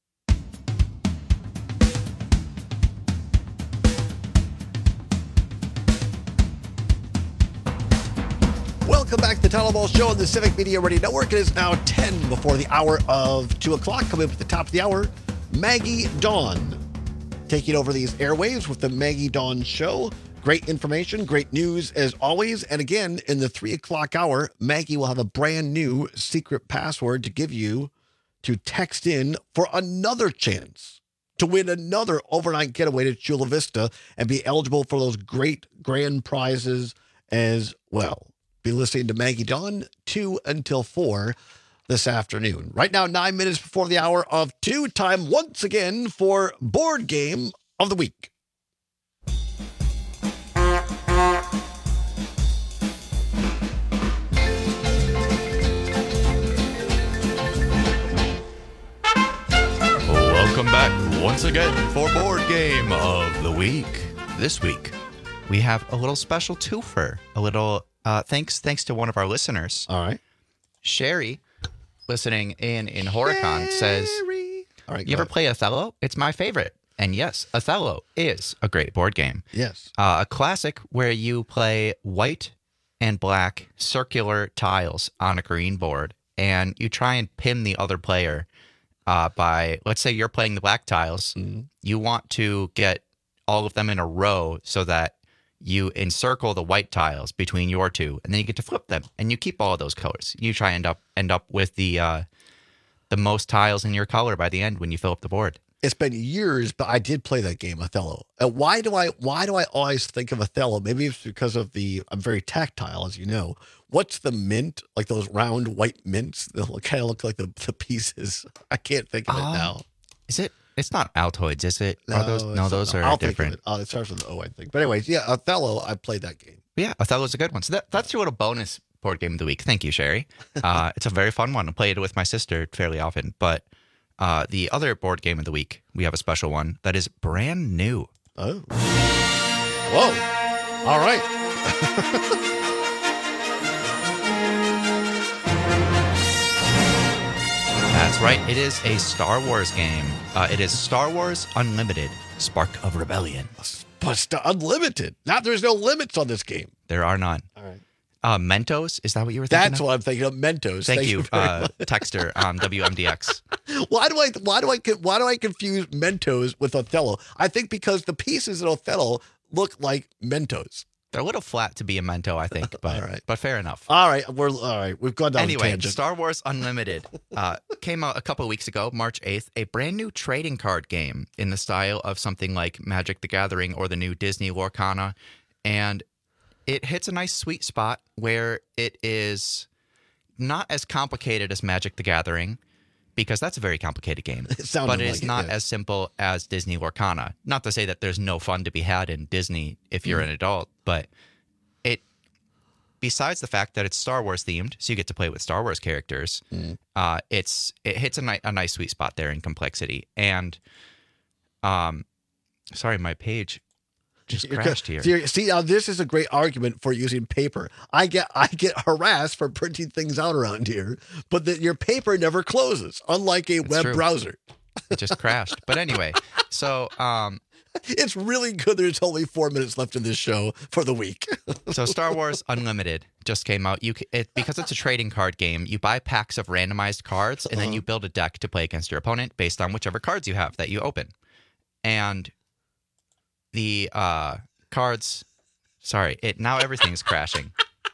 Welcome back to the Todd Alba Show on the Civic Media Radio Network. It is now 10 before the hour of 2 o'clock. Coming up at the top of the hour, Maggie Dawn taking over these airwaves with the Maggie Dawn Show. Great information, great news as always. And again, in the 3 o'clock hour, Maggie will have a brand new secret password to give you to text in for another chance to win another overnight getaway to Chula Vista and be eligible for those great grand prizes as well. Be listening to Maggie Dawn 2 until 4 this afternoon. Right now, 9 minutes before the hour of 2, time once again for Board Game of the Week. Welcome back once again for Board Game of the Week. This week, we have a little special twofer. A little thanks to one of our listeners. All right. Sherry, listening in Horicon, says, all right, you ever play Othello? It's my favorite. And yes, Othello is a great board game. Yes. A classic where you play white and black circular tiles on a green board, and you try and pin the other player by, let's say you're playing the black tiles. Mm-hmm. You want to get all of them in a row so that you encircle the white tiles between your two, and then you get to flip them, and you keep all of those colors. You try and end up with the most tiles in your color by the end when you fill up the board. It's been years, but I did play that game, Othello. Why do I always think of Othello? Maybe it's because of I'm very tactile, as you know. What's the mint? Like those round white mints that kind of look like the pieces. I can't think of it now. Is it? It's not Altoids, is it? No, those are I'll different. Think of it. It starts with an O, I think. But anyways, yeah, Othello, I played that game. Yeah, Othello's a good one. So that's your little bonus board game of the week. Thank you, Sherry. It's a very fun one. I play it with my sister fairly often. But the other board game of the week, we have a special one that is brand new. Oh. Whoa. All right. That's right. It is a Star Wars game. It is Star Wars Unlimited, Spark of Rebellion. Unlimited. There's no limits on this game. There are none. All right. Mentos, is that what you were thinking That's of? what I'm thinking of, Mentos. Thank you, Texter on WMDX. Why do I confuse Mentos with Othello? I think because the pieces in Othello look like Mentos. They're a little flat to be a Mento, I think, but All right. but fair enough. All right, we've gone down a Anyway, tangent. Star Wars Unlimited came out a couple of weeks ago, March 8th, a brand new trading card game in the style of something like Magic the Gathering or the new Disney Lorcana, and it hits a nice sweet spot where it is not as complicated as Magic the Gathering, because that's a very complicated game. But it's not as simple as Disney Lorcana. Not to say that there's no fun to be had in Disney if you're an adult, but besides the fact that it's Star Wars themed, so you get to play with Star Wars characters, it hits a nice sweet spot there in complexity. And sorry, my page just crashed here. See, now this is a great argument for using paper. I get harassed for printing things out around here, but your paper never closes, unlike a web browser. It just crashed. But anyway, so It's really good. There's only 4 minutes left in this show for the week. So Star Wars Unlimited just came out. Because it's a trading card game, you buy packs of randomized cards, and then you build a deck to play against your opponent based on whichever cards you have that you open. And the cards... Sorry, now everything's crashing.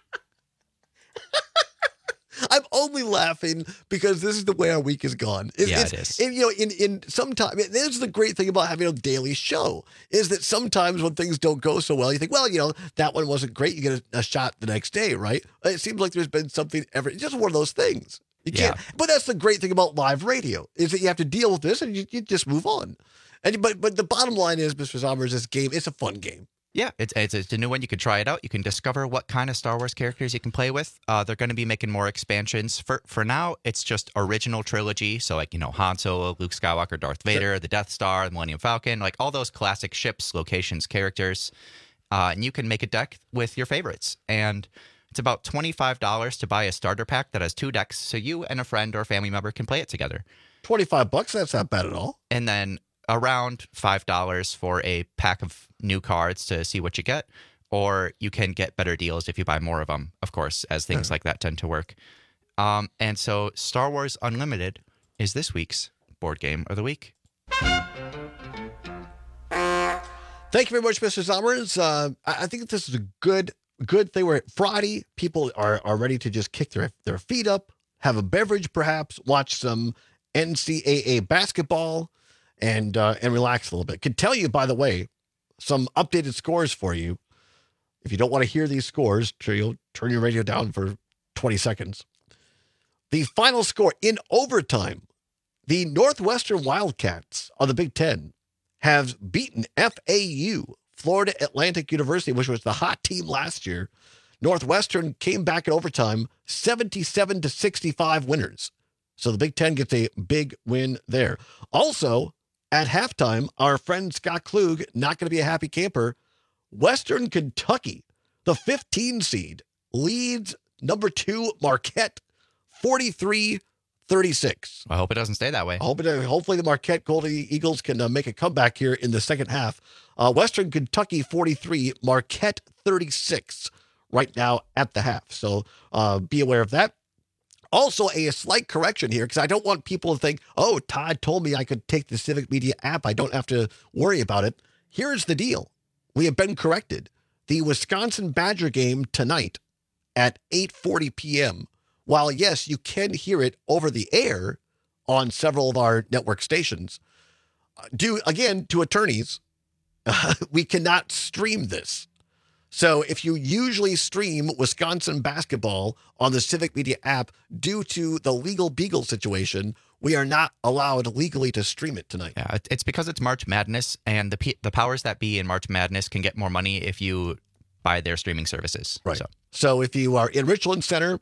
I'm only laughing because this is the way our week has gone. It is. And, in sometimes, this is the great thing about having a daily show, is that sometimes when things don't go so well, you think, well, that one wasn't great. You get a shot the next day, right? It seems like there's been something it's just one of those things. You can't. But that's the great thing about live radio, is that you have to deal with this and you just move on. But the bottom line is, Mr. Zombers, this game, it's a fun game. Yeah, it's a new one. You can try it out. You can discover what kind of Star Wars characters you can play with. They're going to be making more expansions. For now, it's just original trilogy. So like, Han Solo, Luke Skywalker, Darth Vader, the Death Star, the Millennium Falcon, like all those classic ships, locations, characters. And you can make a deck with your favorites. And it's about $25 to buy a starter pack that has 2 decks, so you and a friend or family member can play it together. $25, that's not bad at all. And then around $5 for a pack of new cards to see what you get, or you can get better deals if you buy more of them, of course, as things like that tend to work. And so Star Wars Unlimited is this week's board game of the week. Thank you very much, Mr. Zommers. I think this is a good thing. We're at Friday. People are ready to just kick their feet up, have a beverage perhaps, watch some NCAA basketball, and relax a little bit. Could tell you, by the way, some updated scores for you. If you don't want to hear these scores, you'll turn your radio down for 20 seconds. The final score in overtime, the Northwestern Wildcats of the Big Ten have beaten FAU, Florida Atlantic University, which was the hot team last year. Northwestern came back in overtime, 77-65 winners. So the Big Ten gets a big win there. Also, at halftime, our friend Scott Klug, not going to be a happy camper. Western Kentucky, the 15 seed, leads number 2 Marquette 43-36. I hope it doesn't stay that way. Hopefully the Marquette Golden Eagles can make a comeback here in the second half. Western Kentucky 43, Marquette 36 right now at the half. So be aware of that. Also, a slight correction here, because I don't want people to think, oh, Todd told me I could take the Civic Media app. I don't have to worry about it. Here's the deal. We have been corrected. The Wisconsin Badger game tonight at 8:40 p.m., while, yes, you can hear it over the air on several of our network stations, due, again, to attorneys, we cannot stream this. So if you usually stream Wisconsin basketball on the Civic Media app, due to the legal beagle situation, we are not allowed legally to stream it tonight. Yeah, it's because it's March Madness, and the powers that be in March Madness can get more money if you buy their streaming services. Right. So if you are in Richland Center,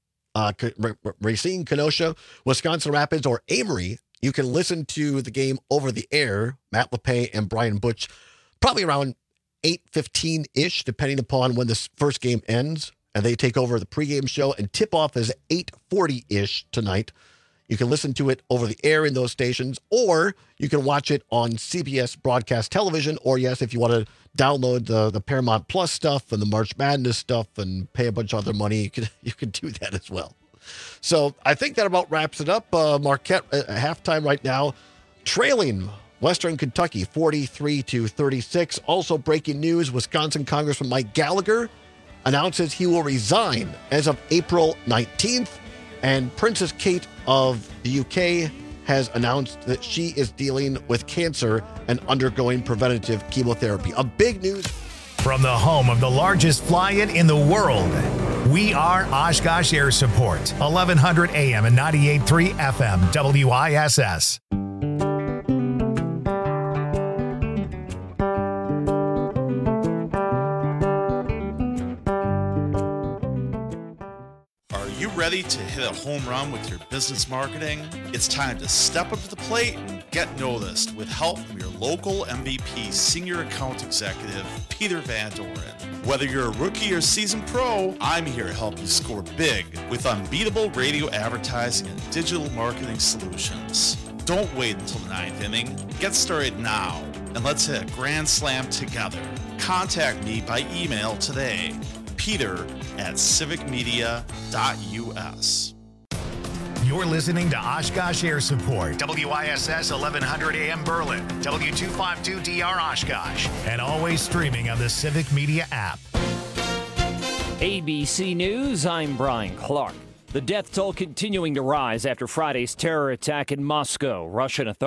Racine, Kenosha, Wisconsin Rapids, or Amory, you can listen to the game over the air. Matt LePay and Brian Butch, probably around 8:15-ish, depending upon when this first game ends, and they take over the pregame show, and tip-off is 8:40-ish tonight. You can listen to it over the air in those stations, or you can watch it on CBS Broadcast Television, or, yes, if you want to download the Paramount Plus stuff and the March Madness stuff and pay a bunch of other money, you can do that as well. So I think that about wraps it up. Marquette at halftime right now, trailing Western Kentucky 43-36. Also breaking news, Wisconsin Congressman Mike Gallagher announces he will resign as of April 19th. And Princess Kate of the UK has announced that she is dealing with cancer and undergoing preventative chemotherapy. A big news. From the home of the largest fly-in in the world, we are Oshkosh Air Support, 1100 AM and 98.3 FM, WISS. Ready to hit a home run with your business marketing? It's time to step up to the plate and get noticed with help from your local MVP Senior Account Executive, Peter Van Doren. Whether you're a rookie or seasoned pro, I'm here to help you score big with unbeatable radio advertising and digital marketing solutions. Don't wait until the 9th inning. Get started now, and let's hit a grand slam together. Contact me by email today, peter@civicmedia.us. You're listening to Oshkosh Air Support, WISS 1100 AM Berlin, W252DR Oshkosh, and always streaming on the Civic Media app. ABC News, I'm Brian Clark. The death toll continuing to rise after Friday's terror attack in Moscow. Russian authorities